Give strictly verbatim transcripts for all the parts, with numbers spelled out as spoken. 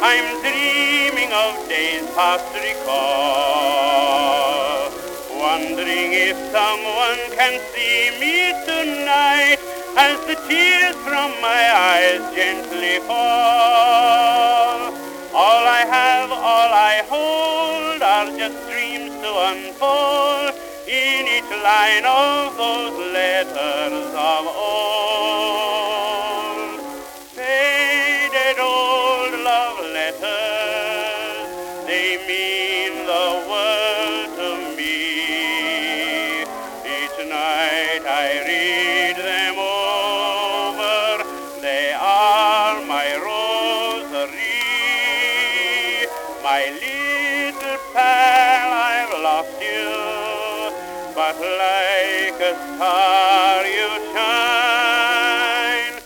I'm dreaming of days past recall, wondering if someone can see me tonight as the tears from my eyes gently fall. All I have, all I hold are just dreams to unfold in each line of those letters of old. Faded old love letters, they mean the world to me. Each night I read them over, they are my rosary. My little pal, I've lost you, but like a star you shine.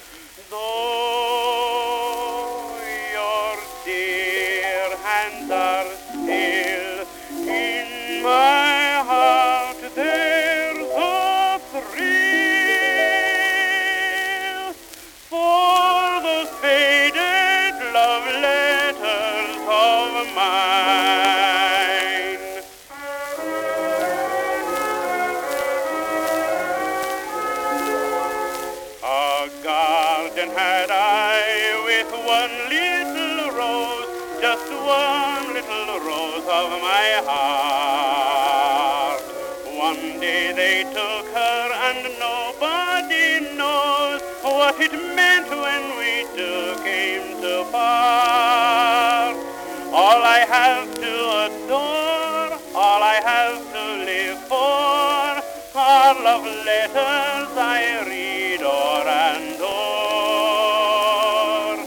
Though your dear hands are still in my heart, there's a thrill for those faded love letters of mine. A garden had I with one little rose, just one little rose of my heart. One day they took her and nobody knows what it meant when we two came to part. All I have to adore, all I have to live for, are love letters I read o'er and o'er.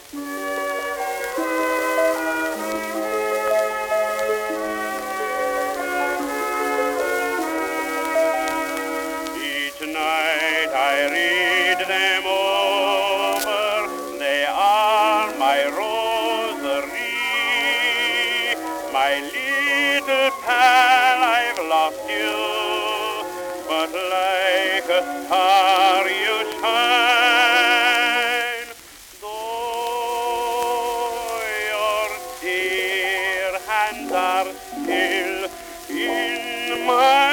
Each night I read them over, they are my rosary. My little pal, I've lost you, but like a star you shine. Though your dear hands are still in my